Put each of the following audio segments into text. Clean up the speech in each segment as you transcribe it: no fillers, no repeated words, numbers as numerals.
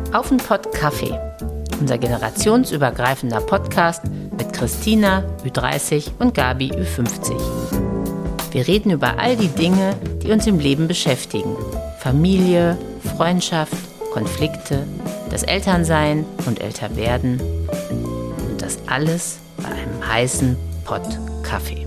Auf den Pott Kaffee, unser generationsübergreifender Podcast mit Christina, Ü30 und Gabi, Ü50. Wir reden über all die Dinge, die uns im Leben beschäftigen. Familie, Freundschaft, Konflikte, das Elternsein und Älterwerden. Und das alles bei einem heißen Pott Kaffee.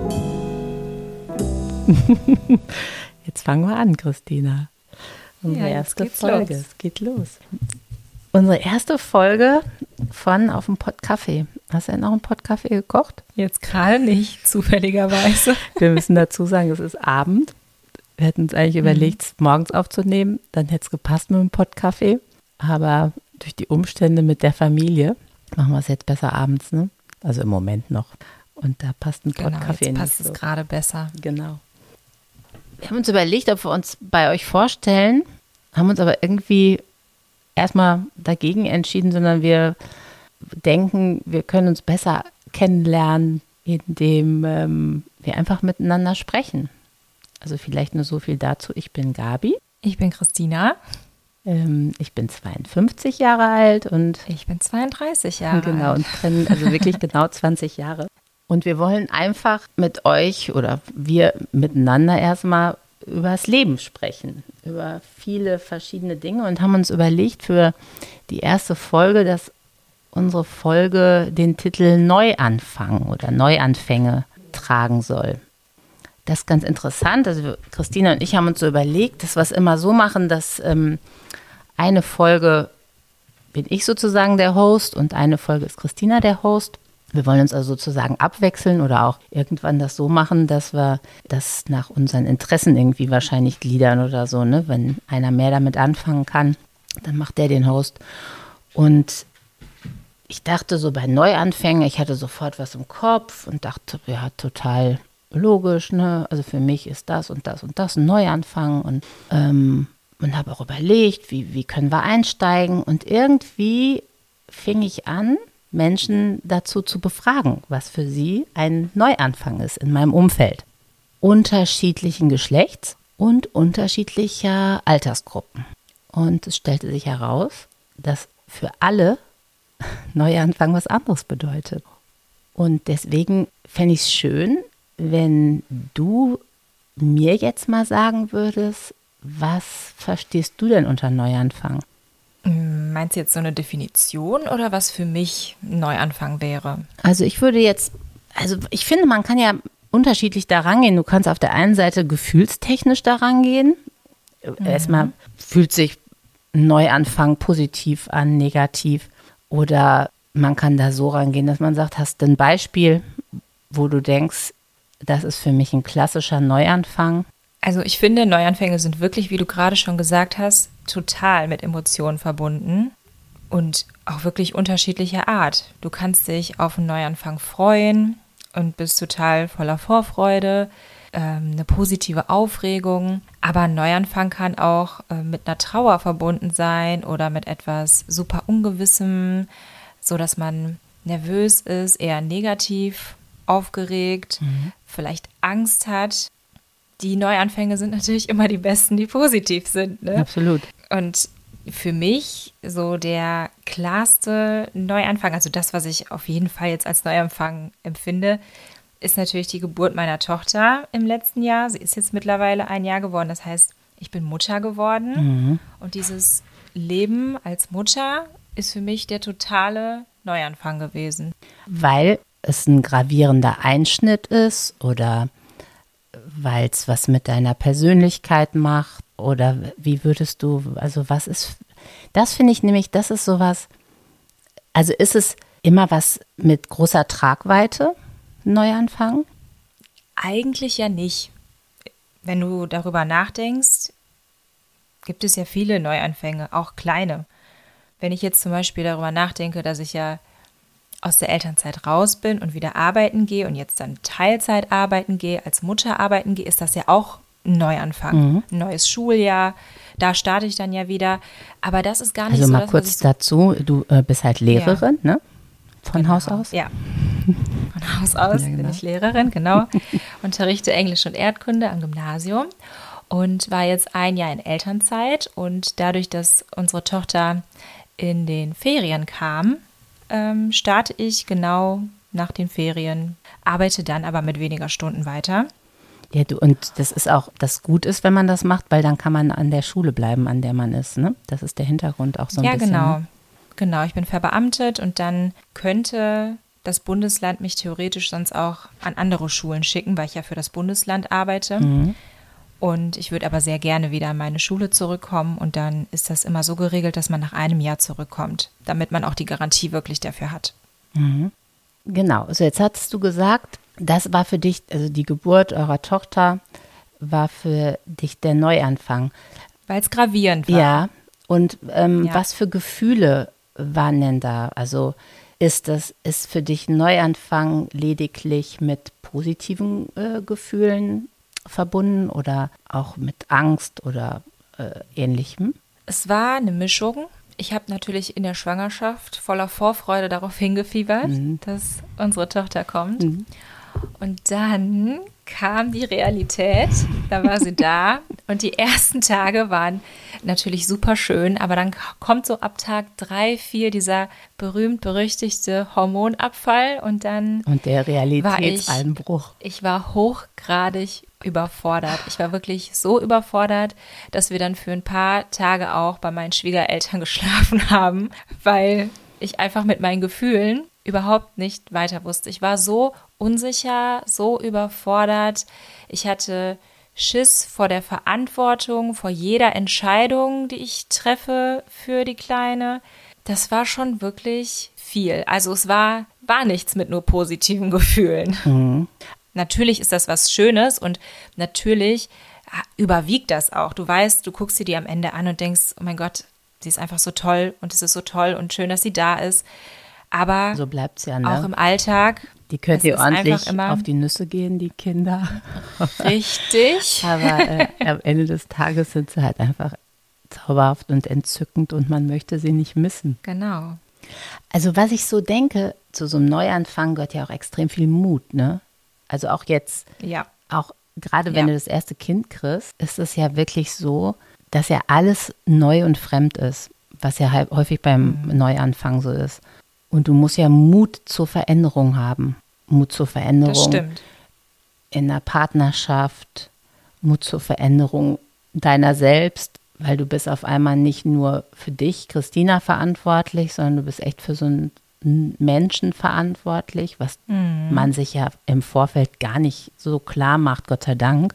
Jetzt fangen wir an, Christina. Unsere erste Folge. Es geht los. Unsere erste Folge von Auf dem Pott Kaffee. Hast du denn noch einen Pott Kaffee gekocht? Jetzt gerade nicht, zufälligerweise. Wir müssen dazu sagen, es ist Abend. Wir hätten uns eigentlich überlegt, es morgens aufzunehmen. Dann hätte es gepasst mit dem Pott Kaffee. Aber durch die Umstände mit der Familie machen wir es jetzt besser abends, ne? Also im Moment noch. Und da passt ein Pott Kaffee nicht. Passt es gerade besser. Genau. Wir haben uns überlegt, ob wir uns bei euch vorstellen, haben uns aber irgendwie erstmal dagegen entschieden, sondern wir denken, wir können uns besser kennenlernen, indem wir einfach miteinander sprechen. Also vielleicht nur so viel dazu. Ich bin Gabi. Ich bin Christina. Ich bin 52 Jahre alt und ich bin 32 Jahre alt. Genau, und trennen also wirklich genau 20 Jahre. Und wir wollen einfach mit euch oder wir miteinander erstmal über das Leben sprechen, über viele verschiedene Dinge und haben uns überlegt für die erste Folge, dass unsere Folge den Titel Neuanfang oder Neuanfänge tragen soll. Das ist ganz interessant. Also Christina und ich haben uns so überlegt, dass wir es immer so machen, dass eine Folge bin ich sozusagen der Host und eine Folge ist Christina der Host. Wir wollen uns also sozusagen abwechseln oder auch irgendwann das so machen, dass wir das nach unseren Interessen irgendwie wahrscheinlich gliedern oder so, ne? Wenn einer mehr damit anfangen kann, dann macht der den Host. Und ich dachte so bei Neuanfängen, ich hatte sofort was im Kopf und dachte, ja, total logisch, ne? Also für mich ist das und das und das ein Neuanfang und habe auch überlegt, wie können wir einsteigen und irgendwie fing ich an, Menschen dazu zu befragen, was für sie ein Neuanfang ist in meinem Umfeld. Unterschiedlichen Geschlechts und unterschiedlicher Altersgruppen. Und es stellte sich heraus, dass für alle Neuanfang was anderes bedeutet. Und deswegen fände ich es schön, wenn du mir jetzt mal sagen würdest, was verstehst du denn unter Neuanfang? Meinst du jetzt so eine Definition oder was für mich ein Neuanfang wäre? Also ich finde, man kann ja unterschiedlich daran gehen. Du kannst auf der einen Seite gefühlstechnisch daran gehen. Erstmal fühlt sich ein Neuanfang positiv an, negativ. Oder man kann da so rangehen, dass man sagt, hast du ein Beispiel, wo du denkst, das ist für mich ein klassischer Neuanfang? Also ich finde, Neuanfänge sind wirklich, wie du gerade schon gesagt hast, total mit Emotionen verbunden und auch wirklich unterschiedlicher Art. Du kannst dich auf einen Neuanfang freuen und bist total voller Vorfreude, eine positive Aufregung. Aber ein Neuanfang kann auch mit einer Trauer verbunden sein oder mit etwas super Ungewissem, sodass man nervös ist, eher negativ, aufgeregt, vielleicht Angst hat. Die Neuanfänge sind natürlich immer die besten, die positiv sind. Ne? Absolut. Und für mich so der klarste Neuanfang, also das, was ich auf jeden Fall jetzt als Neuanfang empfinde, ist natürlich die Geburt meiner Tochter im letzten Jahr. Sie ist jetzt mittlerweile 1 Jahr geworden. Das heißt, ich bin Mutter geworden. Und dieses Leben als Mutter ist für mich der totale Neuanfang gewesen. Weil es ein gravierender Einschnitt ist oder weil es was mit deiner Persönlichkeit macht oder wie würdest du, also was ist, das finde ich nämlich, das ist sowas, also ist es immer was mit großer Tragweite, Neuanfang? Eigentlich ja nicht. Wenn du darüber nachdenkst, gibt es ja viele Neuanfänge, auch kleine. Wenn ich jetzt zum Beispiel darüber nachdenke, dass ich ja aus der Elternzeit raus bin und wieder arbeiten gehe und jetzt dann Teilzeit arbeiten gehe, als Mutter arbeiten gehe, ist das ja auch ein Neuanfang. Ein neues Schuljahr, da starte ich dann ja wieder. Aber das ist gar nicht so. Also so, mal kurz dazu, du bist halt Lehrerin, ne? Von Haus aus? Ja, von Haus aus bin ich Lehrerin, genau. Unterrichte Englisch und Erdkunde am Gymnasium. und war jetzt ein Jahr in Elternzeit. Und dadurch, dass unsere Tochter in den Ferien kam, starte ich genau nach den Ferien, arbeite dann aber mit weniger Stunden weiter. Ja, und das ist auch, das gut ist, wenn man das macht, weil dann kann man an der Schule bleiben, an der man ist, ne? Das ist der Hintergrund auch so ein bisschen. Ja, Ne? Genau. Ich bin verbeamtet und dann könnte das Bundesland mich theoretisch sonst auch an andere Schulen schicken, weil ich ja für das Bundesland arbeite. Mhm. Und ich würde aber sehr gerne wieder an meine Schule zurückkommen und dann ist das immer so geregelt, dass man nach einem Jahr zurückkommt, damit man auch die Garantie wirklich dafür hat. Mhm. Genau, also jetzt hattest du gesagt, das war für dich, also die Geburt eurer Tochter war für dich der Neuanfang. Weil es gravierend war. Ja, und was für Gefühle waren denn da? Also ist für dich ein Neuanfang lediglich mit positiven Gefühlen verbunden oder auch mit Angst oder Ähnlichem? Es war eine Mischung. Ich habe natürlich in der Schwangerschaft voller Vorfreude darauf hingefiebert, dass unsere Tochter kommt. Mhm. Und dann kam die Realität, da war sie da und die ersten Tage waren natürlich super schön, aber dann kommt so ab Tag 3, 4 dieser berühmt-berüchtigte Hormonabfall und dann und der Realitätseinbruch. Ich war hochgradig überfordert. Ich war wirklich so überfordert, dass wir dann für ein paar Tage auch bei meinen Schwiegereltern geschlafen haben, weil ich einfach mit meinen Gefühlen überhaupt nicht weiter wusste. Ich war so unsicher, so überfordert. Ich hatte Schiss vor der Verantwortung, vor jeder Entscheidung, die ich treffe für die Kleine. Das war schon wirklich viel. Also es war nichts mit nur positiven Gefühlen. Mhm. Natürlich ist das was Schönes und natürlich überwiegt das auch. Du weißt, du guckst sie dir am Ende an und denkst, oh mein Gott, sie ist einfach so toll und es ist so toll und schön, dass sie da ist. Aber so bleibt's ja, ne? Auch im Alltag. Die können dir ordentlich auf die Nüsse gehen, die Kinder. Richtig. Aber am Ende des Tages sind sie halt einfach zauberhaft und entzückend und man möchte sie nicht missen. Genau. Also was ich so denke, zu so einem Neuanfang gehört ja auch extrem viel Mut, ne? Also auch jetzt, auch gerade wenn du das erste Kind kriegst, ist es ja wirklich so, dass ja alles neu und fremd ist, was ja häufig beim Neuanfang so ist. Und du musst ja Mut zur Veränderung haben. Mut zur Veränderung. Das stimmt. In der Partnerschaft, Mut zur Veränderung deiner selbst, weil du bist auf einmal nicht nur für dich, Christina, verantwortlich, sondern du bist echt für so einen Menschen verantwortlich, was man sich ja im Vorfeld gar nicht so klar macht, Gott sei Dank,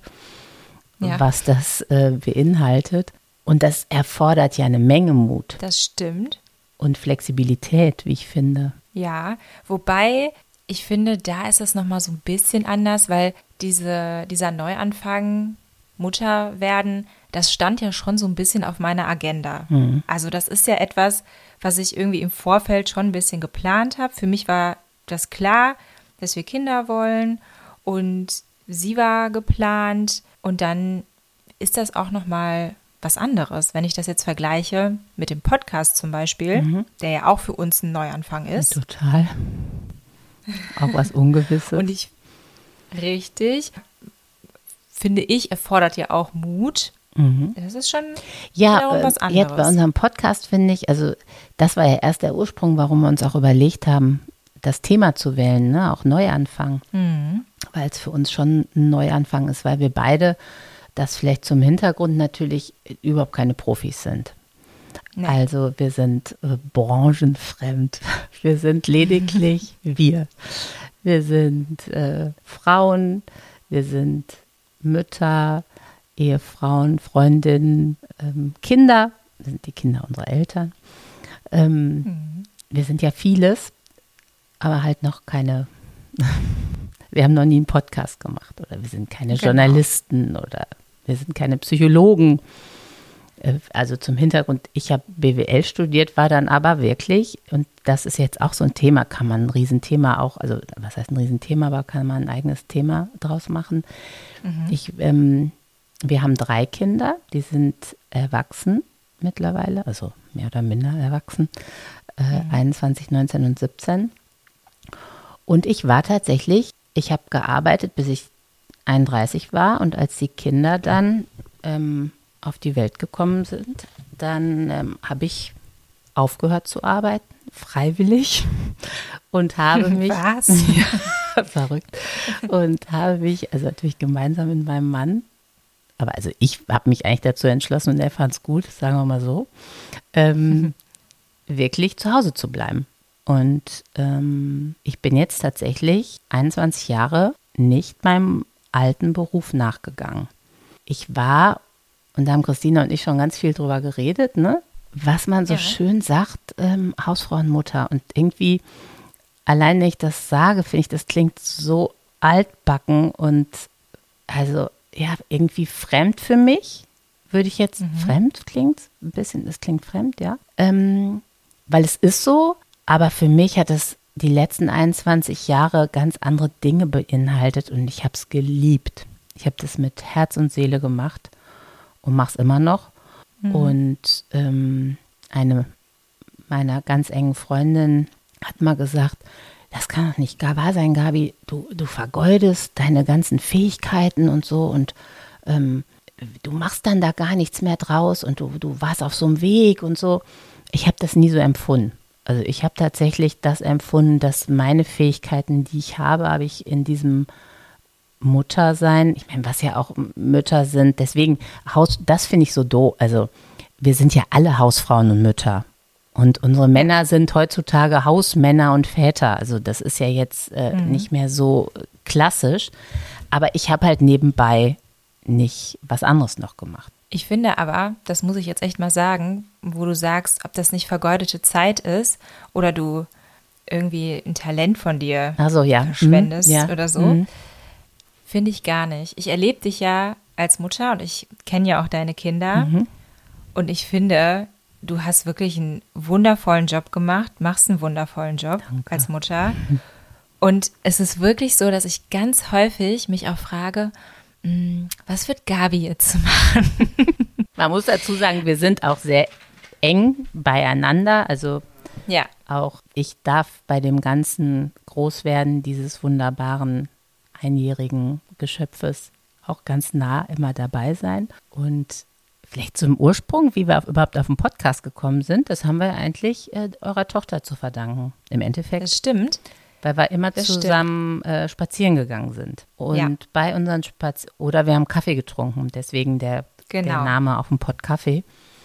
was das beinhaltet. Und das erfordert ja eine Menge Mut. Das stimmt. Und Flexibilität, wie ich finde. Ja, wobei ich finde, da ist es nochmal so ein bisschen anders, weil dieser Neuanfang, Mutter werden, das stand ja schon so ein bisschen auf meiner Agenda. Mhm. Also das ist ja etwas, was ich irgendwie im Vorfeld schon ein bisschen geplant habe. Für mich war das klar, dass wir Kinder wollen und sie war geplant und dann ist das auch nochmal was anderes, wenn ich das jetzt vergleiche mit dem Podcast zum Beispiel, der ja auch für uns ein Neuanfang ist. Total. Auch was Ungewisses. Und finde ich, erfordert ja auch Mut. Das ist schon was anderes. Jetzt bei unserem Podcast finde ich, also das war ja erst der Ursprung, warum wir uns auch überlegt haben, das Thema zu wählen, ne? Auch Neuanfang. Weil es für uns schon ein Neuanfang ist, weil wir beide das vielleicht zum Hintergrund natürlich überhaupt keine Profis sind. Nee. Also wir sind branchenfremd. Wir sind lediglich wir. Wir sind Frauen, wir sind Mütter, Ehefrauen, Freundinnen, Kinder. Wir sind die Kinder unserer Eltern. Wir sind ja vieles, aber halt noch keine, wir haben noch nie einen Podcast gemacht oder wir sind keine Journalisten oder wir sind keine Psychologen. Also zum Hintergrund, ich habe BWL studiert, war dann aber wirklich, und das ist jetzt auch so ein Thema, kann man ein Riesenthema auch, also was heißt ein Riesenthema, aber kann man ein eigenes Thema draus machen. Wir haben 3 Kinder, die sind erwachsen mittlerweile, also mehr oder minder erwachsen, 21, 19 und 17. Und ich habe gearbeitet, bis ich 31 war und als die Kinder dann auf die Welt gekommen sind, dann habe ich aufgehört zu arbeiten, freiwillig, und habe mich, Was? ja, verrückt, und habe mich, also natürlich gemeinsam mit meinem Mann, aber also ich habe mich eigentlich dazu entschlossen und er fand es gut, sagen wir mal so, wirklich zu Hause zu bleiben. Und ich bin jetzt tatsächlich 21 Jahre nicht meinem alten Beruf nachgegangen. Ich war, und da haben Christina und ich schon ganz viel drüber geredet, ne, was man so schön sagt, Hausfrau und Mutter. Und irgendwie, allein wenn ich das sage, finde ich, das klingt so altbacken und also ja, irgendwie fremd für mich. Würde ich jetzt, fremd klingt ein bisschen, es klingt fremd, ja. Weil es ist so, aber für mich hat es die letzten 21 Jahre ganz andere Dinge beinhaltet und ich habe es geliebt. Ich habe das mit Herz und Seele gemacht und mache es immer noch. Und eine meiner ganz engen Freundinnen hat mal gesagt, das kann doch nicht wahr sein, Gabi, du vergeudest deine ganzen Fähigkeiten und so und du machst dann da gar nichts mehr draus und du warst auf so einem Weg und so. Ich habe das nie so empfunden. Also ich habe tatsächlich das empfunden, dass meine Fähigkeiten, die ich habe ich in diesem Muttersein, ich meine, was ja auch Mütter sind, deswegen das finde ich so doof. Also wir sind ja alle Hausfrauen und Mütter. Und unsere Männer sind heutzutage Hausmänner und Väter. Also das ist ja jetzt nicht mehr so klassisch. Aber ich habe halt nebenbei nicht was anderes noch gemacht. Ich finde aber, das muss ich jetzt echt mal sagen, wo du sagst, ob das nicht vergeudete Zeit ist oder du irgendwie ein Talent von dir verschwendest oder so, finde ich gar nicht. Ich erlebe dich ja als Mutter und ich kenne ja auch deine Kinder und ich finde, du hast wirklich einen wundervollen Job gemacht, machst einen wundervollen Job als Mutter. Und es ist wirklich so, dass ich ganz häufig mich auch frage, was wird Gabi jetzt machen? Man muss dazu sagen, wir sind auch sehr eng beieinander. Also auch ich darf bei dem ganzen Großwerden dieses wunderbaren einjährigen Geschöpfes auch ganz nah immer dabei sein. Und vielleicht zum Ursprung, wie wir überhaupt auf den Podcast gekommen sind, das haben wir eigentlich eurer Tochter zu verdanken, im Endeffekt. Das stimmt. Weil wir immer zusammen spazieren gegangen sind. Und bei unseren oder wir haben Kaffee getrunken, deswegen der Name auf dem Pott Kaffee.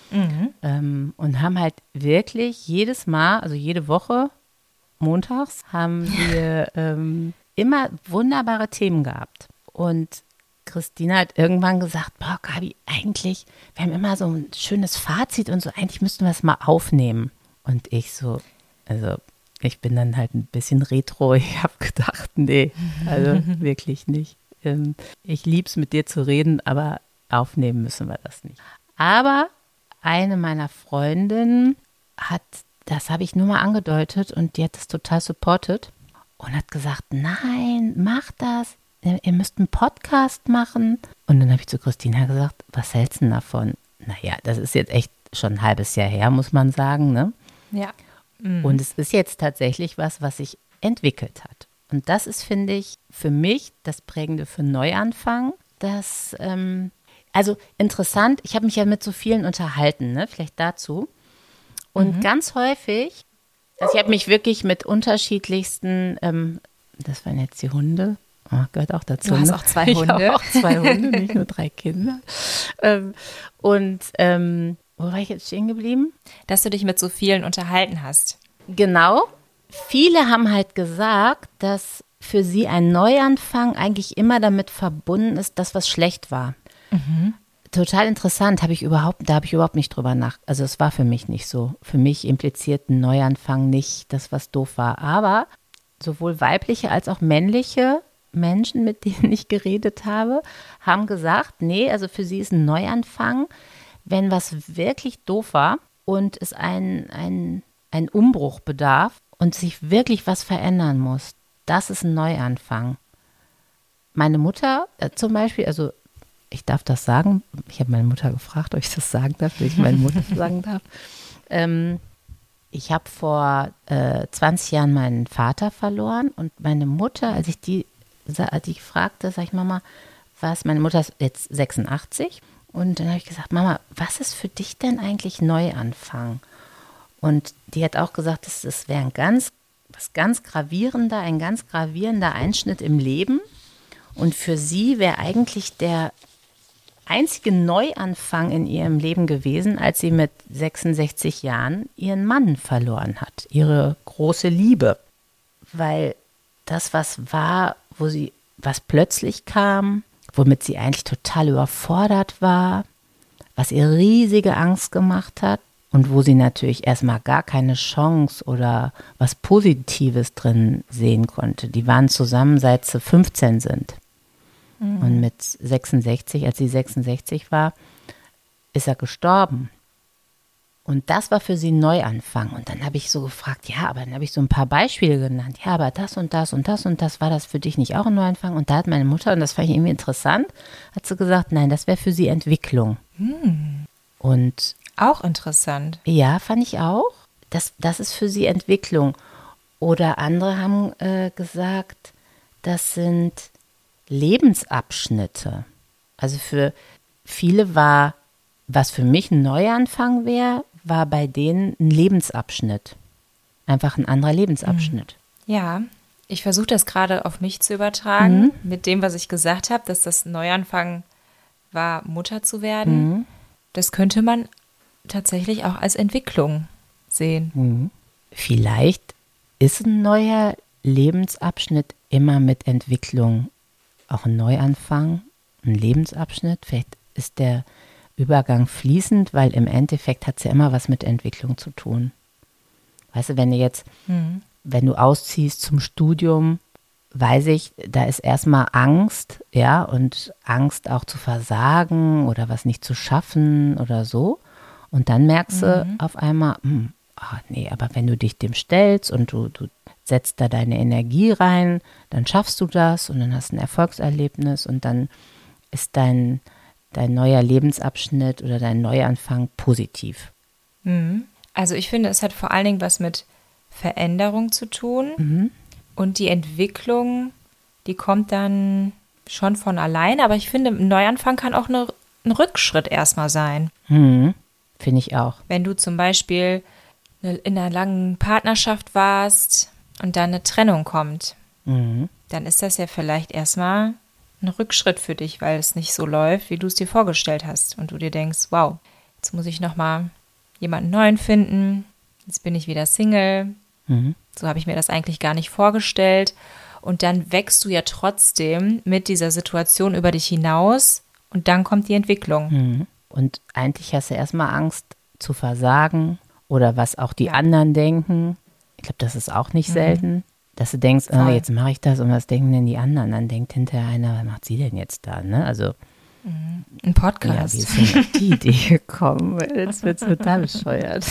Und haben halt wirklich jedes Mal, also jede Woche, montags, haben wir immer wunderbare Themen gehabt. Und Christina hat irgendwann gesagt, boah, Gabi, eigentlich, wir haben immer so ein schönes Fazit und so, eigentlich müssten wir es mal aufnehmen. Und ich so, also ich bin dann halt ein bisschen retro. Ich habe gedacht, nee, also wirklich nicht. Ich liebe es, mit dir zu reden, aber aufnehmen müssen wir das nicht. Aber eine meiner Freundinnen das habe ich nur mal angedeutet und die hat das total supportet und hat gesagt, nein, mach das. Ihr müsst einen Podcast machen. Und dann habe ich zu Christina gesagt, was hältst du denn davon? Naja, das ist jetzt echt schon ein halbes Jahr her, muss man sagen, ne? Ja. Und es ist jetzt tatsächlich was sich entwickelt hat. Und das ist, finde ich, für mich das Prägende für Neuanfang. Also interessant, ich habe mich ja mit so vielen unterhalten, ne? Vielleicht dazu. Und ganz häufig, also ich habe mich wirklich mit unterschiedlichsten, das waren jetzt die Hunde, gehört auch dazu. Du hast auch zwei Hunde. Ich habe auch 2 Hunde, nicht nur 3 Kinder. Wo war ich jetzt stehen geblieben? Dass du dich mit so vielen unterhalten hast. Genau. Viele haben halt gesagt, dass für sie ein Neuanfang eigentlich immer damit verbunden ist, dass was schlecht war. Total interessant, da habe ich überhaupt nicht drüber nachgedacht. Also es war für mich nicht so. Für mich impliziert ein Neuanfang nicht, dass was doof war. Aber sowohl weibliche als auch männliche Menschen, mit denen ich geredet habe, haben gesagt, nee, also für sie ist ein Neuanfang, wenn was wirklich doof war und es ein Umbruch bedarf und sich wirklich was verändern muss. Das ist ein Neuanfang. Meine Mutter zum Beispiel, also ich darf das sagen, ich habe meine Mutter gefragt, ob ich das sagen darf, ob ich meine Mutter sagen darf. Ich habe vor 20 Jahren meinen Vater verloren und meine Mutter, als ich die fragte, sag ich, Mama, meine Mutter ist jetzt 86 Und dann habe ich gesagt, Mama, was ist für dich denn eigentlich Neuanfang? Und die hat auch gesagt, das wäre ein ganz gravierender Einschnitt im Leben. Und für sie wäre eigentlich der einzige Neuanfang in ihrem Leben gewesen, als sie mit 66 Jahren ihren Mann verloren hat, ihre große Liebe. Weil das, was war, was plötzlich kam, womit sie eigentlich total überfordert war, was ihr riesige Angst gemacht hat und wo sie natürlich erstmal gar keine Chance oder was Positives drin sehen konnte. Die waren zusammen, seit sie 15 sind. Und mit 66, als sie 66 war, ist er gestorben. Und das war für sie ein Neuanfang. Und dann habe ich so gefragt, ja, aber dann habe ich so ein paar Beispiele genannt. Ja, aber das und das und das und das, war das für dich nicht auch ein Neuanfang? Und da hat meine Mutter, und das fand ich irgendwie interessant, hat sie gesagt, nein, das wäre für sie Entwicklung. Und auch interessant. Ja, fand ich auch. Das ist für sie Entwicklung. Oder andere haben gesagt, das sind Lebensabschnitte. Also für viele war, was für mich ein Neuanfang wäre, war bei denen ein Lebensabschnitt. Einfach ein anderer Lebensabschnitt. Ja, ich versuche das gerade auf mich zu übertragen, mit dem, was ich gesagt habe, dass das Neuanfang war, Mutter zu werden. Das könnte man tatsächlich auch als Entwicklung sehen. Vielleicht ist ein neuer Lebensabschnitt immer mit Entwicklung auch ein Neuanfang, ein Lebensabschnitt. Vielleicht ist der Übergang fließend, weil im Endeffekt hat es ja immer was mit Entwicklung zu tun. Weißt du, wenn du ausziehst zum Studium, weiß ich, da ist erstmal Angst, ja, und Angst auch zu versagen oder was nicht zu schaffen oder so. Und dann merkst du auf einmal, nee, aber wenn du dich dem stellst und du setzt da deine Energie rein, dann schaffst du das und dann hast du ein Erfolgserlebnis und dann ist dein neuer Lebensabschnitt oder dein Neuanfang positiv. Also ich finde, es hat vor allen Dingen was mit Veränderung zu tun und die Entwicklung, die kommt dann schon von alleine, aber ich finde, ein Neuanfang kann auch ein Rückschritt erstmal sein. Finde ich auch. Wenn du zum Beispiel in einer langen Partnerschaft warst und dann eine Trennung kommt, dann ist das ja vielleicht erstmal ein Rückschritt für dich, weil es nicht so läuft, wie du es dir vorgestellt hast. Und du dir denkst, wow, jetzt muss ich nochmal jemanden Neuen finden, jetzt bin ich wieder Single. So habe ich mir das eigentlich gar nicht vorgestellt. Und dann wächst du ja trotzdem mit dieser Situation über dich hinaus und dann kommt die Entwicklung. Und eigentlich hast du erstmal Angst zu versagen oder was auch die anderen denken. Ich glaube, das ist auch nicht selten, dass du denkst, jetzt mache ich das und was denken denn die anderen? Dann denkt hinterher einer, was macht sie denn jetzt da? Ne? Also ein Podcast. Ja, wie ist denn auf die Idee gekommen? Jetzt wird es total bescheuert.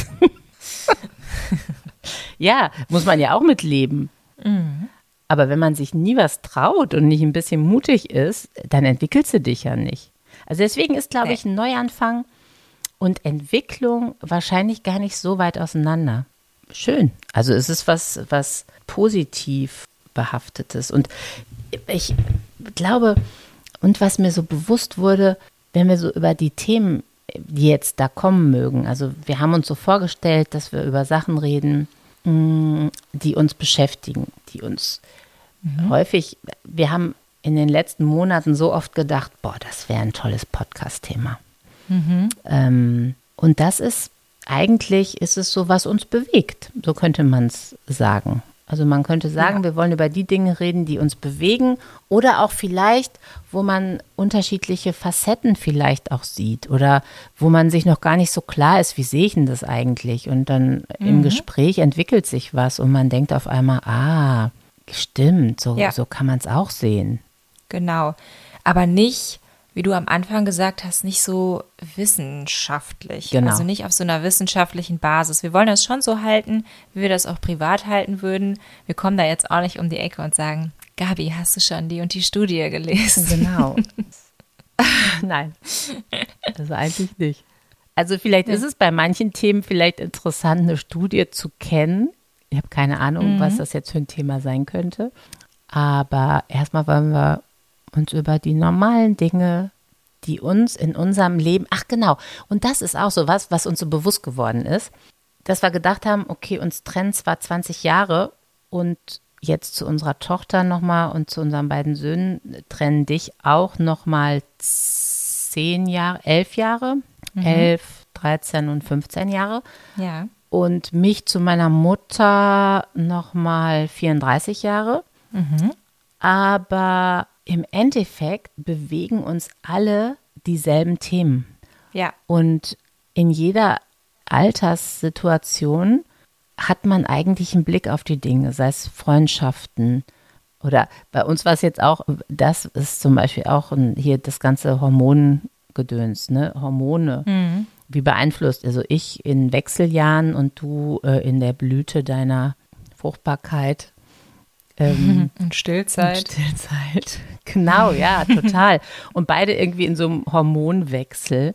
Ja, muss man ja auch mitleben. Aber wenn man sich nie was traut und nicht ein bisschen mutig ist, dann entwickelst du dich ja nicht. Also deswegen ist, glaube ich, ein Neuanfang und Entwicklung wahrscheinlich gar nicht so weit auseinander. Schön. Also es ist was positiv behaftetes. Und ich glaube, und was mir so bewusst wurde, wenn wir so über die Themen, die jetzt da kommen mögen, also wir haben uns so vorgestellt, dass wir über Sachen reden, die uns beschäftigen, die uns häufig, wir haben in den letzten Monaten so oft gedacht, boah, das wäre ein tolles Podcast-Thema. Und das ist, eigentlich ist es so, was uns bewegt, so könnte man es sagen. Also man könnte sagen, wir wollen über die Dinge reden, die uns bewegen oder auch vielleicht, wo man unterschiedliche Facetten vielleicht auch sieht oder wo man sich noch gar nicht so klar ist, wie sehe ich denn das eigentlich? Und dann im Gespräch entwickelt sich was und man denkt auf einmal, stimmt, so kann man es auch sehen. Genau, aber nicht, wie du am Anfang gesagt hast, nicht so wissenschaftlich. Genau. Also nicht auf so einer wissenschaftlichen Basis. Wir wollen das schon so halten, wie wir das auch privat halten würden. Wir kommen da jetzt auch nicht um die Ecke und sagen, Gabi, hast du schon die und die Studie gelesen? Genau. Nein, also eigentlich nicht. Also vielleicht ist es bei manchen Themen vielleicht interessant, eine Studie zu kennen. Ich habe keine Ahnung, was das jetzt für ein Thema sein könnte. Aber erstmal wollen wir uns über die normalen Dinge die uns in unserem Leben, ach genau, und das ist auch so was uns so bewusst geworden ist, dass wir gedacht haben, okay, uns trennen zwar 20 Jahre und jetzt zu unserer Tochter nochmal und zu unseren beiden Söhnen trennen dich auch nochmal 10 Jahre, 11 Jahre, 11, 13 und 15 Jahre. Ja. Und mich zu meiner Mutter nochmal 34 Jahre. Aber im Endeffekt bewegen uns alle dieselben Themen. Ja. Und in jeder Alterssituation hat man eigentlich einen Blick auf die Dinge, sei es Freundschaften oder bei uns war es jetzt auch, das ist zum Beispiel auch hier das ganze Hormongedöns, ne? Hormone. Wie beeinflusst, also ich in Wechseljahren und du in der Blüte deiner Fruchtbarkeit. Und Stillzeit. Genau, ja, total. Und beide irgendwie in so einem Hormonwechsel.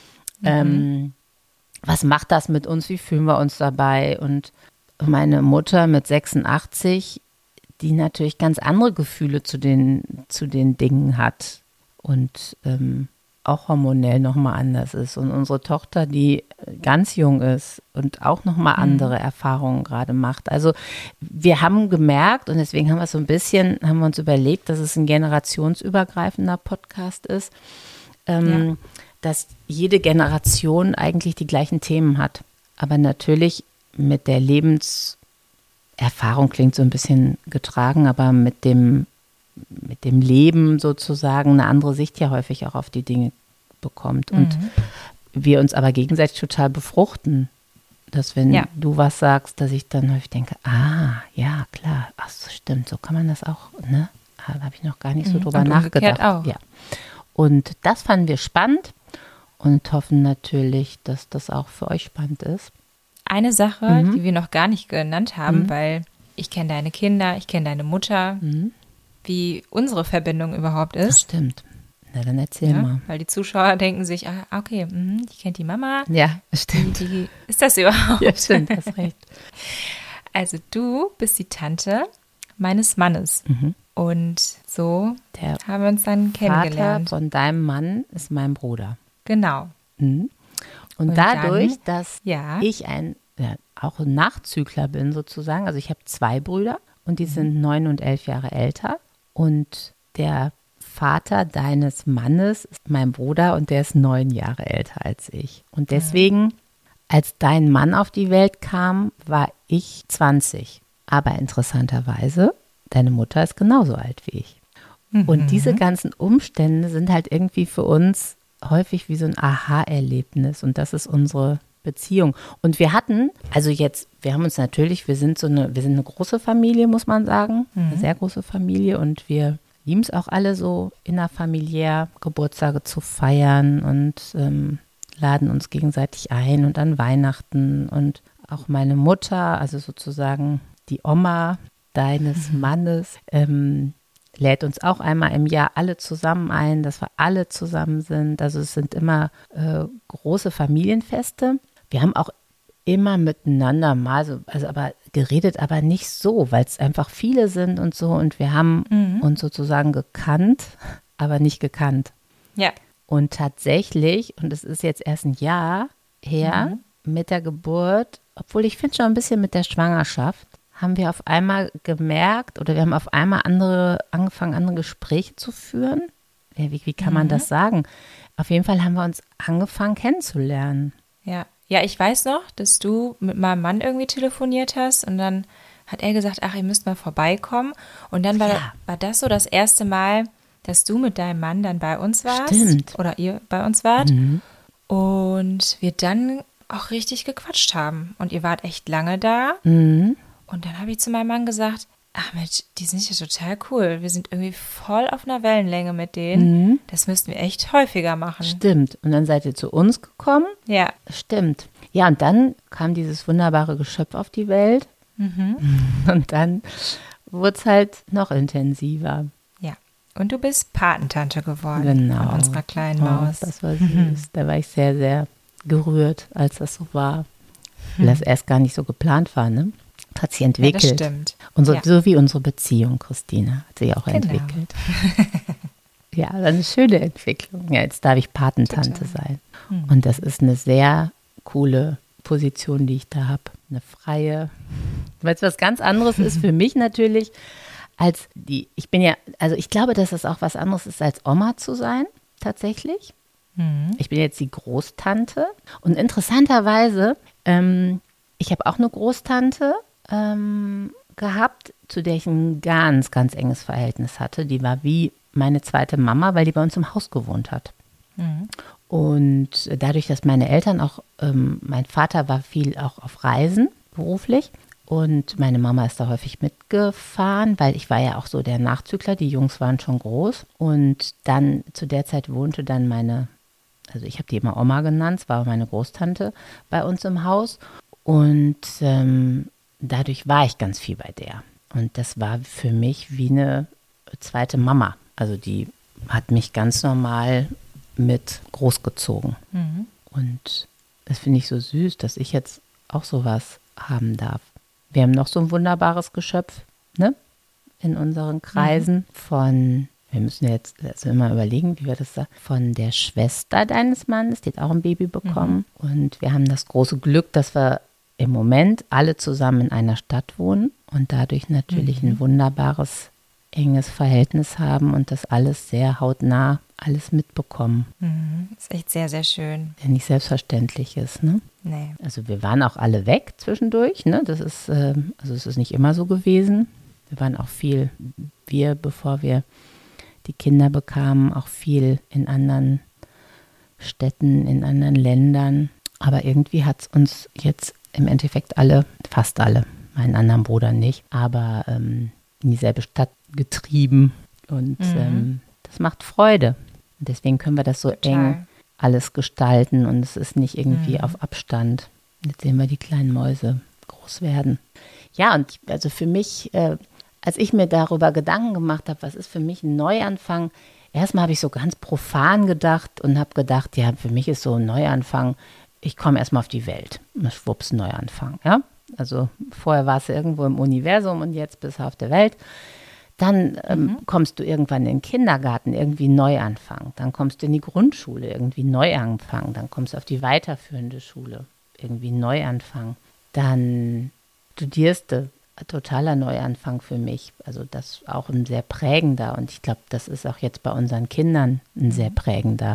Was macht das mit uns? Wie fühlen wir uns dabei? Und meine Mutter mit 86, die natürlich ganz andere Gefühle zu den Dingen hat und auch hormonell nochmal anders ist. Und unsere Tochter, die ganz jung ist und auch nochmal andere Erfahrungen gerade macht. Also wir haben gemerkt und deswegen haben wir uns überlegt, dass es ein generationsübergreifender Podcast ist, dass jede Generation eigentlich die gleichen Themen hat. Aber natürlich mit der Lebenserfahrung klingt so ein bisschen getragen, aber mit dem Leben sozusagen eine andere Sicht ja häufig auch auf die Dinge bekommt. Und wir uns aber gegenseitig total befruchten. Dass wenn du was sagst, dass ich dann häufig denke, ja, klar, ach so, stimmt, so kann man das auch, ne? Da habe ich noch gar nicht so drüber und nachgedacht. auch. Ja. Und das fanden wir spannend und hoffen natürlich, dass das auch für euch spannend ist. Eine Sache, die wir noch gar nicht genannt haben, weil ich kenne deine Kinder, ich kenne deine Mutter, wie unsere Verbindung überhaupt ist. Das stimmt. Na, dann erzähl mal. Weil die Zuschauer denken sich, okay, die kennt die Mama. Ja, stimmt. Die ist das überhaupt? Ja, stimmt, hast recht. Also du bist die Tante meines Mannes. Und so haben wir uns dann kennengelernt. Vater von deinem Mann ist mein Bruder. Genau. Und dadurch, dass ich auch ein Nachzügler bin sozusagen, also ich habe 2 Brüder und die sind 9 und 11 Jahre älter und der Vater deines Mannes ist mein Bruder und der ist 9 Jahre älter als ich. Und deswegen, als dein Mann auf die Welt kam, war ich 20. Aber interessanterweise, deine Mutter ist genauso alt wie ich. Und diese ganzen Umstände sind halt irgendwie für uns häufig wie so ein Aha-Erlebnis und das ist unsere Beziehung. Und wir hatten, wir haben uns natürlich, wir sind eine große Familie, muss man sagen, eine sehr große Familie und wir lieben es auch alle so innerfamiliär Geburtstage zu feiern und laden uns gegenseitig ein und an Weihnachten und auch meine Mutter, also sozusagen die Oma deines Mannes, lädt uns auch einmal im Jahr alle zusammen ein, dass wir alle zusammen sind. Also es sind immer große Familienfeste. Wir haben auch immer miteinander mal so, aber geredet, aber nicht so, weil es einfach viele sind und so. Und wir haben uns sozusagen gekannt, aber nicht gekannt. Ja. Und tatsächlich, und es ist jetzt erst ein Jahr her, mit der Geburt, obwohl ich finde schon ein bisschen mit der Schwangerschaft, haben wir auf einmal gemerkt oder wir haben auf einmal angefangen, andere Gespräche zu führen. Wie kann man das sagen? Auf jeden Fall haben wir uns angefangen kennenzulernen. Ja. Ja, ich weiß noch, dass du mit meinem Mann irgendwie telefoniert hast und dann hat er gesagt, ach, ihr müsst mal vorbeikommen. Und dann war das so das erste Mal, dass du mit deinem Mann dann bei uns warst. Stimmt. Oder ihr bei uns wart. Und wir dann auch richtig gequatscht haben. Und ihr wart echt lange da. Und dann habe ich zu meinem Mann gesagt, ach Mensch, die sind ja total cool. Wir sind irgendwie voll auf einer Wellenlänge mit denen. Das müssten wir echt häufiger machen. Stimmt. Und dann seid ihr zu uns gekommen. Ja. Stimmt. Ja, und dann kam dieses wunderbare Geschöpf auf die Welt. Und dann wurde es halt noch intensiver. Ja. Und du bist Patentante geworden. Genau. Von unserer kleinen Maus. Das war süß. Da war ich sehr, sehr gerührt, als das so war. Weil das erst gar nicht so geplant war, ne? Hat sich entwickelt. Ja, das stimmt. So wie unsere Beziehung, Christine, hat sich auch entwickelt. Ja, eine schöne Entwicklung. Ja, jetzt darf ich Patentante sein. Und das ist eine sehr coole Position, die ich da habe. Eine freie, weil es was ganz anderes ist für mich natürlich, als ich bin ja, also ich glaube, dass es auch was anderes ist, als Oma zu sein, tatsächlich. Ich bin jetzt die Großtante und interessanterweise, ich habe auch eine Großtante gehabt, zu der ich ein ganz, ganz enges Verhältnis hatte. Die war wie meine zweite Mama, weil die bei uns im Haus gewohnt hat. Und dadurch, dass meine Eltern auch, mein Vater war viel auch auf Reisen beruflich und meine Mama ist da häufig mitgefahren, weil ich war ja auch so der Nachzügler, die Jungs waren schon groß. Und dann zu der Zeit wohnte dann also ich habe die immer Oma genannt, es war meine Großtante bei uns im Haus. Und dadurch war ich ganz viel bei der. Und das war für mich wie eine zweite Mama. Also die hat mich ganz normal mit großgezogen. Und das finde ich so süß, dass ich jetzt auch sowas haben darf. Wir haben noch so ein wunderbares Geschöpf, ne? In unseren Kreisen wir müssen jetzt also immer überlegen, wie wir das sagen, von der Schwester deines Mannes, die hat auch ein Baby bekommen. Und wir haben das große Glück, dass wir im Moment alle zusammen in einer Stadt wohnen und dadurch natürlich ein wunderbares, enges Verhältnis haben und das alles sehr hautnah alles mitbekommen. Das ist echt sehr, sehr schön. Der nicht selbstverständlich ist, ne? Nee. Also wir waren auch alle weg zwischendurch, ne? Das ist, also es ist nicht immer so gewesen. Wir waren auch bevor wir die Kinder bekamen, auch viel in anderen Städten, in anderen Ländern. Aber irgendwie hat es uns jetzt im Endeffekt fast alle, meinen anderen Bruder nicht, aber in dieselbe Stadt getrieben. Und das macht Freude. Und deswegen können wir das so eng alles gestalten und es ist nicht irgendwie auf Abstand. Jetzt sehen wir die kleinen Mäuse groß werden. Ja, und also für mich, als ich mir darüber Gedanken gemacht habe, was ist für mich ein Neuanfang, erstmal habe ich so ganz profan gedacht und habe gedacht, ja, für mich ist so ein Neuanfang, ich komme erstmal auf die Welt. Schwupps, Neuanfang, ja. Also vorher warst du irgendwo im Universum und jetzt bist du auf der Welt. Dann kommst du irgendwann in den Kindergarten, irgendwie Neuanfang. Dann kommst du in die Grundschule, irgendwie Neuanfang. Dann kommst du auf die weiterführende Schule, irgendwie Neuanfang. Dann studierst du, totaler Neuanfang für mich. Also das auch ein sehr prägender. Und ich glaube, das ist auch jetzt bei unseren Kindern ein sehr prägender.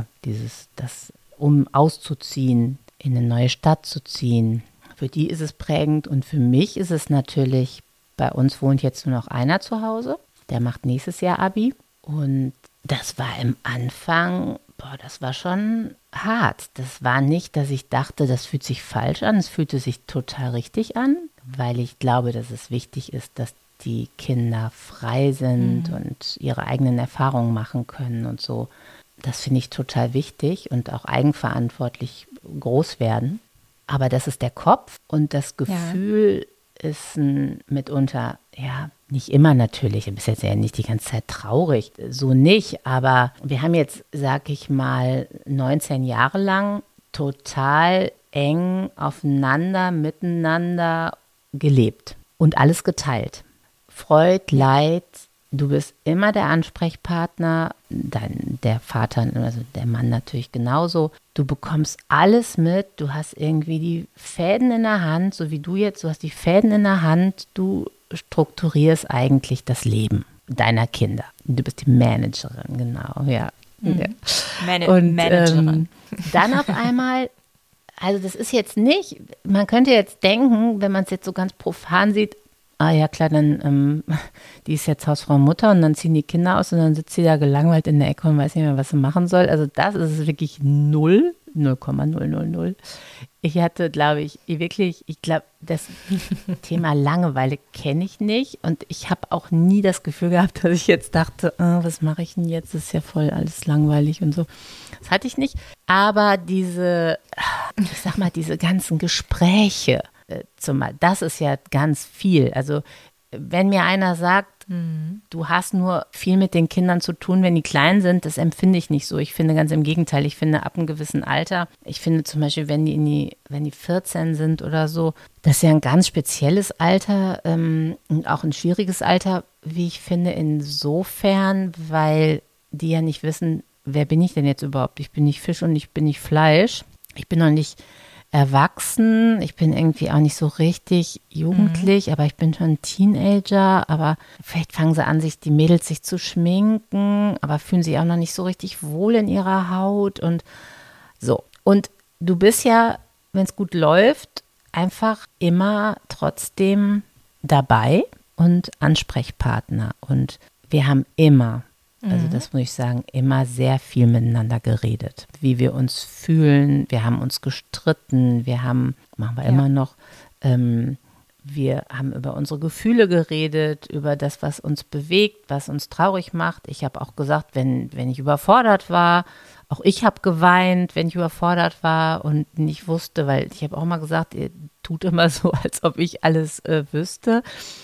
Um auszuziehen, in eine neue Stadt zu ziehen. Für die ist es prägend und für mich ist es natürlich, bei uns wohnt jetzt nur noch einer zu Hause. Der macht nächstes Jahr Abi. Und das war im Anfang, das war schon hart. Das war nicht, dass ich dachte, das fühlt sich falsch an. Es fühlte sich total richtig an, weil ich glaube, dass es wichtig ist, dass die Kinder frei sind und ihre eigenen Erfahrungen machen können und so. Das finde ich total wichtig und auch eigenverantwortlich groß werden. Aber das ist der Kopf und das Gefühl ist mitunter, ja, nicht immer natürlich, du bist jetzt ja nicht die ganze Zeit traurig, so nicht, aber wir haben jetzt, sag ich mal, 19 Jahre lang total eng aufeinander, miteinander gelebt und alles geteilt. Freud, Leid, du bist immer der Ansprechpartner, dann der Vater, also der Mann natürlich genauso. Du bekommst alles mit, du hast irgendwie die Fäden in der Hand, so wie du jetzt, du hast die Fäden in der Hand, du strukturierst eigentlich das Leben deiner Kinder. Du bist die Managerin, genau, ja. Managerin. Dann auf einmal, also das ist jetzt nicht, man könnte jetzt denken, wenn man es jetzt so ganz profan sieht, ah ja klar, dann die ist jetzt Hausfrau Mutter und dann ziehen die Kinder aus und dann sitzt sie da gelangweilt in der Ecke und weiß nicht mehr, was sie machen soll. Also das ist wirklich 0,000. Ich hatte, glaube ich, das Thema Langeweile kenne ich nicht und ich habe auch nie das Gefühl gehabt, dass ich jetzt dachte, was mache ich denn jetzt? Das ist ja voll alles langweilig und so. Das hatte ich nicht. Aber diese ganzen Gespräche, das ist ja ganz viel. Also wenn mir einer sagt, du hast nur viel mit den Kindern zu tun, wenn die klein sind, das empfinde ich nicht so. Ich finde ganz im Gegenteil, ich finde ab einem gewissen Alter, ich finde zum Beispiel, wenn die 14 sind oder so, das ist ja ein ganz spezielles Alter und auch ein schwieriges Alter, wie ich finde, insofern, weil die ja nicht wissen, wer bin ich denn jetzt überhaupt? Ich bin nicht Fisch und ich bin nicht Fleisch. Ich bin noch nicht erwachsen. Ich bin irgendwie auch nicht so richtig jugendlich, aber ich bin schon Teenager. Aber vielleicht fangen sie an, die Mädels sich zu schminken, aber fühlen sich auch noch nicht so richtig wohl in ihrer Haut und so. Und du bist ja, wenn es gut läuft, einfach immer trotzdem dabei und Ansprechpartner. Und wir haben immer, also das muss ich sagen, immer sehr viel miteinander geredet, wie wir uns fühlen. Wir haben uns gestritten, machen wir immer noch, wir haben über unsere Gefühle geredet, über das, was uns bewegt, was uns traurig macht. Ich habe auch gesagt, wenn ich überfordert war, auch ich habe geweint, wenn ich überfordert war und nicht wusste, weil ich habe auch mal gesagt, ihr tut immer so, als ob ich alles wüsste.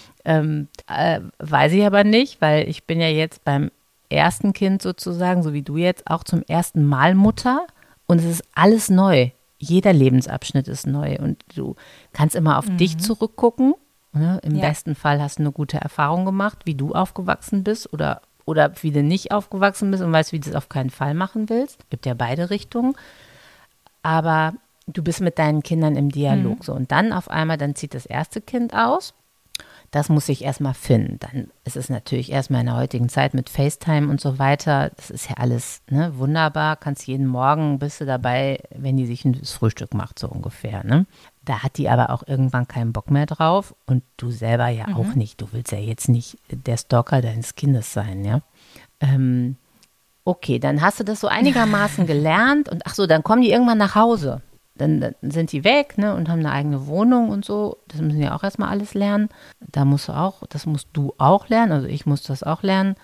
Weiß ich aber nicht, weil ich bin ja jetzt beim ersten Kind sozusagen, so wie du jetzt, auch zum ersten Mal Mutter und es ist alles neu. Jeder Lebensabschnitt ist neu und du kannst immer auf dich zurückgucken. Ne? Im besten Fall hast du eine gute Erfahrung gemacht, wie du aufgewachsen bist oder wie du nicht aufgewachsen bist und weißt, wie du es auf keinen Fall machen willst. Gibt ja beide Richtungen. Aber du bist mit deinen Kindern im Dialog. So. Und dann auf einmal, dann zieht das erste Kind aus. Das muss ich erstmal finden. Dann ist es natürlich erstmal in der heutigen Zeit mit FaceTime und so weiter. Das ist ja alles wunderbar. Kannst jeden Morgen, bist du dabei, wenn die sich das Frühstück macht, so ungefähr. Ne? Da hat die aber auch irgendwann keinen Bock mehr drauf. Und du selber ja auch nicht. Du willst ja jetzt nicht der Stalker deines Kindes sein, ja. Okay, dann hast du das so einigermaßen gelernt. Und ach so, dann kommen die irgendwann nach Hause. Dann sind die weg, ne, und haben eine eigene Wohnung und so. Das müssen die auch erstmal alles lernen. Das musst du auch lernen, also ich muss das auch lernen,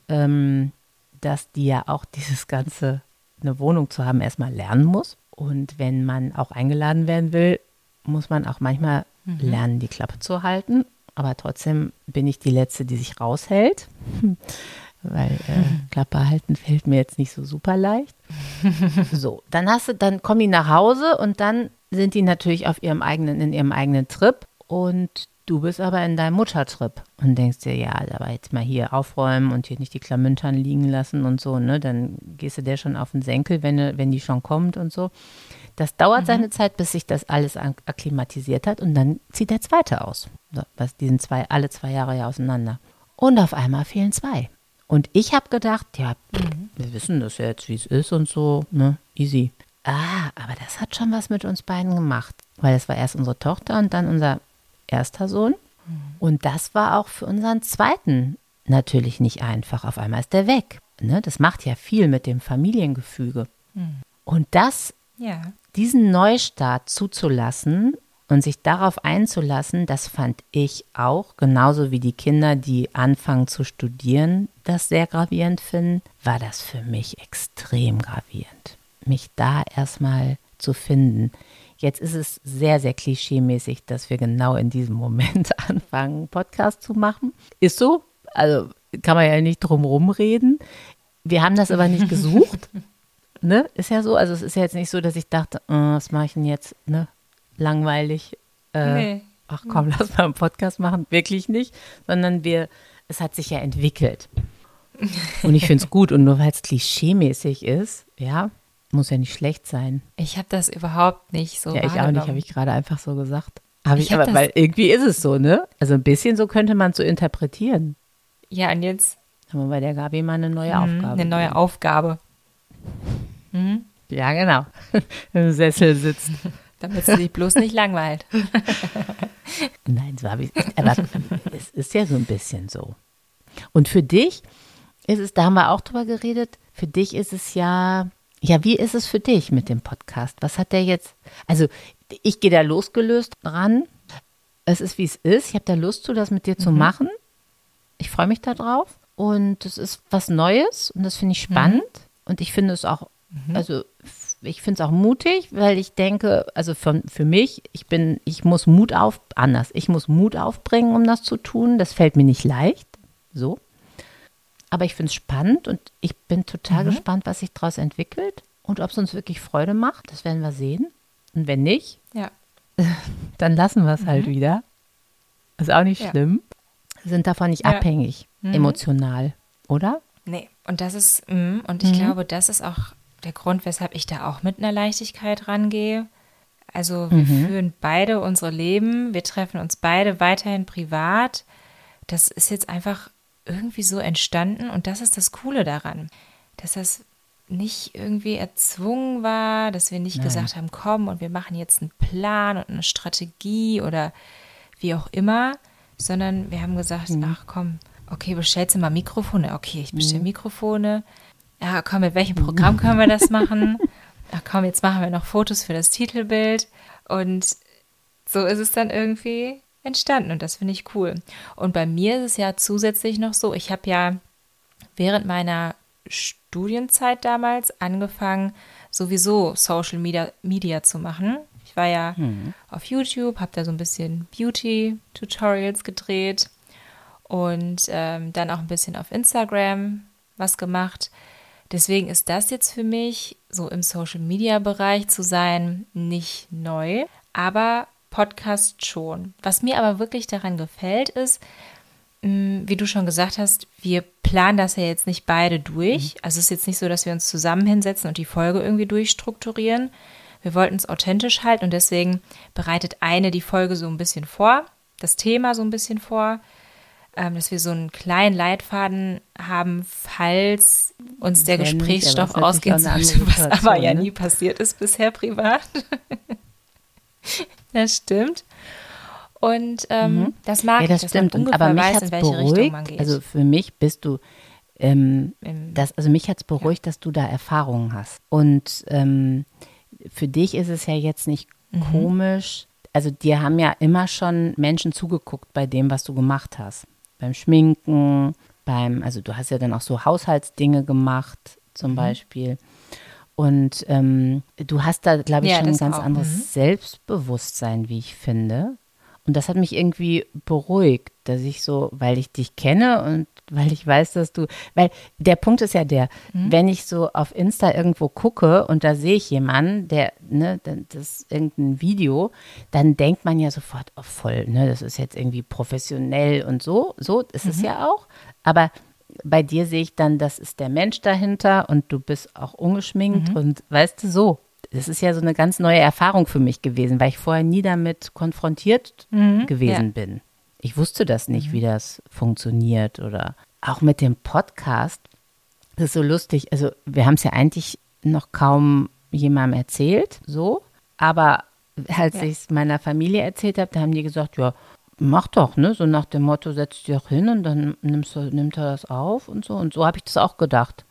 dass die ja auch dieses ganze, eine Wohnung zu haben, erstmal lernen muss. Und wenn man auch eingeladen werden will, muss man auch manchmal lernen, die Klappe zu halten. Aber trotzdem bin ich die Letzte, die sich raushält. Weil Klappe halten fällt mir jetzt nicht so super leicht. So, dann kommen die nach Hause und dann sind die natürlich in ihrem eigenen Trip und du bist aber in deinem Muttertrip und denkst dir, ja, aber jetzt mal hier aufräumen und hier nicht die Klamüntern liegen lassen und so, ne, dann gehst du der schon auf den Senkel, wenn die schon kommt und so. Das dauert seine Zeit, bis sich das alles akklimatisiert hat und dann zieht der zweite aus. So, die sind alle 2 Jahre ja auseinander. Und auf einmal fehlen 2. Und ich habe gedacht, ja, wir wissen das ja jetzt, wie es ist und so, ne, easy. Aber das hat schon was mit uns beiden gemacht, weil das war erst unsere Tochter und dann unser erster Sohn. Und das war auch für unseren zweiten natürlich nicht einfach. Auf einmal ist der weg. Ne? Das macht ja viel mit dem Familiengefüge. Und diesen Neustart zuzulassen und sich darauf einzulassen, das fand ich auch, genauso wie die Kinder, die anfangen zu studieren, das sehr gravierend finden, war das für mich extrem gravierend, mich da erstmal zu finden. Jetzt ist es sehr, sehr klischeemäßig, dass wir genau in diesem Moment anfangen, einen Podcast zu machen. Ist so, also kann man ja nicht drum rumreden. Wir haben das aber nicht gesucht, ne? Ist ja so, also es ist ja jetzt nicht so, dass ich dachte, was mache ich denn jetzt, ne? Langweilig. Nee. Ach komm, lass mal einen Podcast machen. Wirklich nicht. Sondern es hat sich ja entwickelt. Und ich finde es gut. Und nur weil es klischeemäßig ist, ja, muss ja nicht schlecht sein. Ich habe das überhaupt nicht so Ja, ich auch nicht, habe ich gerade einfach so gesagt. Weil irgendwie ist es so, ne? Also ein bisschen so könnte man es so interpretieren. Ja, und jetzt haben wir bei der Gabi mal eine neue Aufgabe. Eine neue Aufgabe. Ja, genau. Im Sessel sitzt. Damit sie sich bloß nicht langweilt. Nein, so habe ich es. Aber es ist ja so ein bisschen so. Und für dich ist es, da haben wir auch drüber geredet, für dich ist es ja, wie ist es für dich mit dem Podcast? Was hat der jetzt, also ich gehe da losgelöst ran. Es ist, wie es ist. Ich habe da Lust zu, das mit dir zu machen. Ich freue mich da drauf. Und es ist was Neues und das finde ich spannend. Und ich finde es auch, also ich finde es auch mutig, weil ich denke, also für mich, ich muss Mut aufbringen, um das zu tun. Das fällt mir nicht leicht, so. Aber ich finde es spannend und ich bin total gespannt, was sich daraus entwickelt und ob es uns wirklich Freude macht. Das werden wir sehen. Und wenn nicht, dann lassen wir es halt wieder. Ist auch nicht schlimm. Wir sind davon nicht abhängig, emotional, oder? Nee. Und das ist, und ich glaube, das ist auch der Grund, weshalb ich da auch mit einer Leichtigkeit rangehe. Also wir führen beide unsere Leben, wir treffen uns beide weiterhin privat. Das ist jetzt einfach irgendwie so entstanden und das ist das Coole daran, dass das nicht irgendwie erzwungen war, dass wir nicht gesagt haben, komm und wir machen jetzt einen Plan und eine Strategie oder wie auch immer, sondern wir haben gesagt, ach komm, okay, bestellst du mal Mikrofone? Okay, ich bestelle Mikrofone. Ja, komm, mit welchem Programm können wir das machen? Ach komm, jetzt machen wir noch Fotos für das Titelbild. Und so ist es dann irgendwie entstanden und das finde ich cool. Und bei mir ist es ja zusätzlich noch so, ich habe ja während meiner Studienzeit damals angefangen, sowieso Social Media zu machen. Ich war ja auf YouTube, habe da so ein bisschen Beauty-Tutorials gedreht und dann auch ein bisschen auf Instagram was gemacht. Deswegen ist das jetzt für mich, so im Social-Media-Bereich zu sein, nicht neu, aber Podcast schon. Was mir aber wirklich daran gefällt, ist, wie du schon gesagt hast, wir planen das ja jetzt nicht beide durch. Also es ist jetzt nicht so, dass wir uns zusammen hinsetzen und die Folge irgendwie durchstrukturieren. Wir wollten es authentisch halten und deswegen bereitet eine die Folge so ein bisschen vor, das Thema so ein bisschen vor, dass wir so einen kleinen Leitfaden haben, falls uns der Gesprächsstoff ausgehen sollte, was aber ja nie passiert ist bisher privat. Das stimmt. Und das mag ich, dass stimmt. man ungefähr aber mich weiß, hat's in welche beruhigt, Richtung man geht. Also für mich bist du, mich hat es beruhigt, dass du da Erfahrungen hast. Und für dich ist es ja jetzt nicht komisch. Also dir haben ja immer schon Menschen zugeguckt bei dem, was du gemacht hast. Beim Schminken, also du hast ja dann auch so Haushaltsdinge gemacht zum Beispiel. Und du hast da, glaube ich, schon ein ganz anderes Selbstbewusstsein, wie ich finde. Und das hat mich irgendwie beruhigt, dass ich so, weil ich dich kenne und weil ich weiß, dass weil der Punkt ist ja wenn ich so auf Insta irgendwo gucke und da sehe ich jemanden, das ist irgendein Video, dann denkt man ja sofort, oh voll, das ist jetzt irgendwie professionell und so ist es ja auch. Aber bei dir sehe ich dann, das ist der Mensch dahinter und du bist auch ungeschminkt und weißt du, so. Das ist ja so eine ganz neue Erfahrung für mich gewesen, weil ich vorher nie damit konfrontiert gewesen bin. Ich wusste das nicht, wie das funktioniert oder auch mit dem Podcast. Das ist so lustig. Also wir haben es ja eigentlich noch kaum jemandem erzählt, so. Aber als ich es meiner Familie erzählt habe, da haben die gesagt, ja, mach doch, so nach dem Motto, setz dich doch hin und dann nimmt er das auf und so. Und so habe ich das auch gedacht.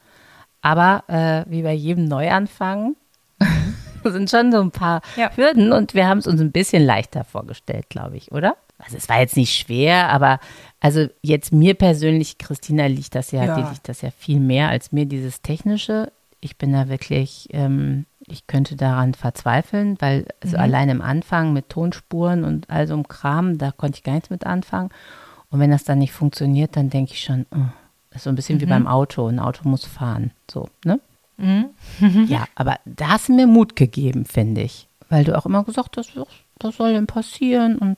Aber wie bei jedem Neuanfang sind schon so ein paar Hürden und wir haben es uns ein bisschen leichter vorgestellt, glaube ich, oder? Also es war jetzt nicht schwer, aber also jetzt mir persönlich, Christina, dir liegt das ja viel mehr als mir, dieses Technische. Ich bin da wirklich, ich könnte daran verzweifeln, weil also allein im Anfang mit Tonspuren und all so einem Kram, da konnte ich gar nichts mit anfangen. Und wenn das dann nicht funktioniert, dann denke ich schon, das ist so ein bisschen wie beim Auto. Ein Auto muss fahren, so, ne? Ja, aber da hast du mir Mut gegeben, finde ich. Weil du auch immer gesagt hast, was soll denn passieren? Und,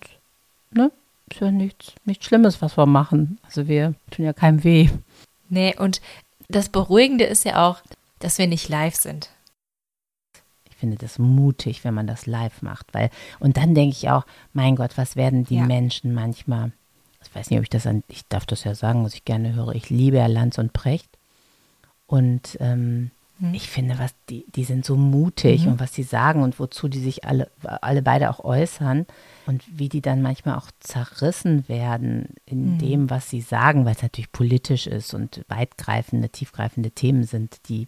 ist ja nichts Schlimmes, was wir machen. Also wir tun ja keinem weh. Nee, und das Beruhigende ist ja auch, dass wir nicht live sind. Ich finde das mutig, wenn man das live macht. Und dann denke ich auch, mein Gott, was werden die Menschen manchmal, ich weiß nicht, ob ich darf das ja sagen, was ich gerne höre, ich liebe ja Lanz und Precht. Und ich finde, die sind so mutig und was sie sagen und wozu die sich alle beide auch äußern und wie die dann manchmal auch zerrissen werden in dem, was sie sagen, weil es natürlich politisch ist und weitgreifende, tiefgreifende Themen sind, die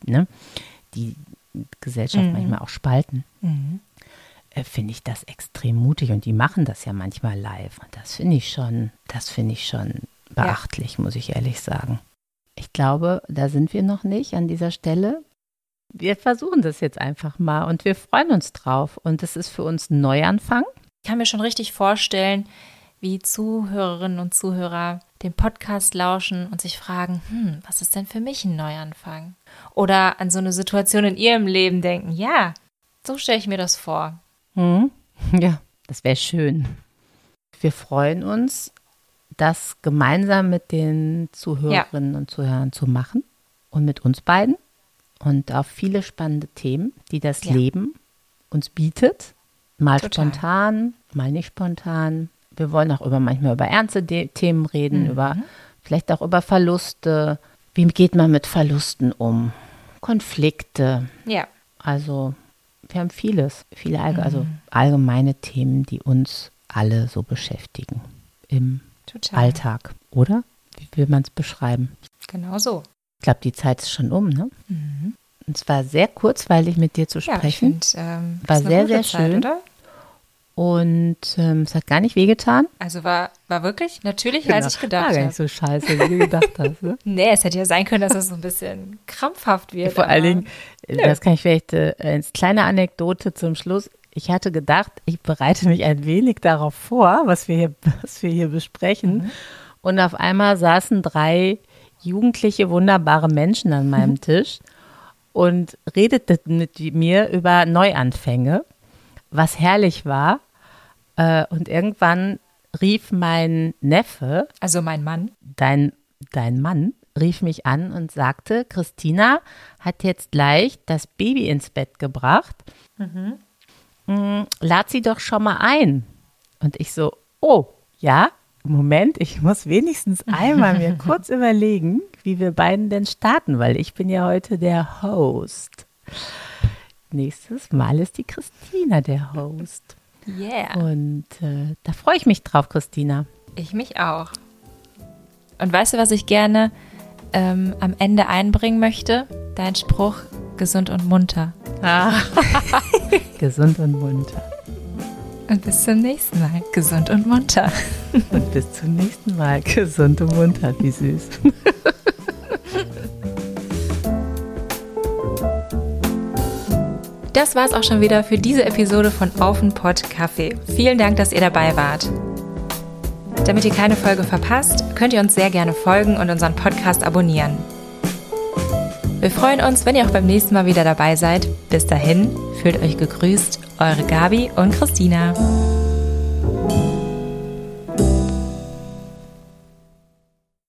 Gesellschaft manchmal auch spalten. Finde ich das extrem mutig und die machen das ja manchmal live und das finde ich schon beachtlich, muss ich ehrlich sagen. Ich glaube, da sind wir noch nicht an dieser Stelle. Wir versuchen das jetzt einfach mal und wir freuen uns drauf. Und das ist für uns ein Neuanfang. Ich kann mir schon richtig vorstellen, wie Zuhörerinnen und Zuhörer den Podcast lauschen und sich fragen, was ist denn für mich ein Neuanfang? Oder an so eine Situation in ihrem Leben denken, ja, so stelle ich mir das vor. Ja, das wäre schön. Wir freuen uns, das gemeinsam mit den Zuhörerinnen und Zuhörern zu machen. und mit uns beiden und auf viele spannende Themen, die das Leben uns bietet. Mal spontan, mal nicht spontan. Wir wollen auch manchmal über ernste Themen reden, vielleicht auch über Verluste. Wie geht man mit Verlusten um? Konflikte. Ja. Also wir haben viele allgemeine Themen, die uns alle so beschäftigen im Alltag, oder? Wie will man es beschreiben? Genau so. Ich glaube, die Zeit ist schon um, ne? Und es war sehr kurzweilig, mit dir zu sprechen. Ich find, war sehr, sehr schön. Zeit, oder? Und es hat gar nicht wehgetan. Also war wirklich natürlicher, als ich gedacht habe. War gar nicht so scheiße, wie du gedacht hast. Ne? Nee, es hätte ja sein können, dass es so ein bisschen krampfhaft wird. Vor allen Dingen, das kann ich vielleicht als kleine Anekdote zum Schluss. Ich hatte gedacht, ich bereite mich ein wenig darauf vor, was wir hier besprechen. Und auf einmal saßen 3 jugendliche, wunderbare Menschen an meinem Tisch und redeten mit mir über Neuanfänge, was herrlich war. Und irgendwann rief mein Neffe, also mein Mann, dein Mann, rief mich an und sagte, Christina hat jetzt gleich das Baby ins Bett gebracht. Lad sie doch schon mal ein. Und ich so, oh, ja, Moment, ich muss wenigstens einmal mir kurz überlegen, wie wir beiden denn starten, weil ich bin ja heute der Host. Nächstes Mal ist die Christina der Host. Yeah. Und da freue ich mich drauf, Christina. Ich mich auch. Und weißt du, was ich gerne am Ende einbringen möchte? Dein Spruch, gesund und munter. Gesund und munter. Und bis zum nächsten Mal, gesund und munter. Und bis zum nächsten Mal, gesund und munter. Wie süß. Das war's auch schon wieder für diese Episode von Auf 'n Pott Kaffee. Vielen Dank, dass ihr dabei wart. Damit ihr keine Folge verpasst, könnt ihr uns sehr gerne folgen und unseren Podcast abonnieren. Wir freuen uns, wenn ihr auch beim nächsten Mal wieder dabei seid. Bis dahin, fühlt euch gegrüßt, eure Gabi und Christina.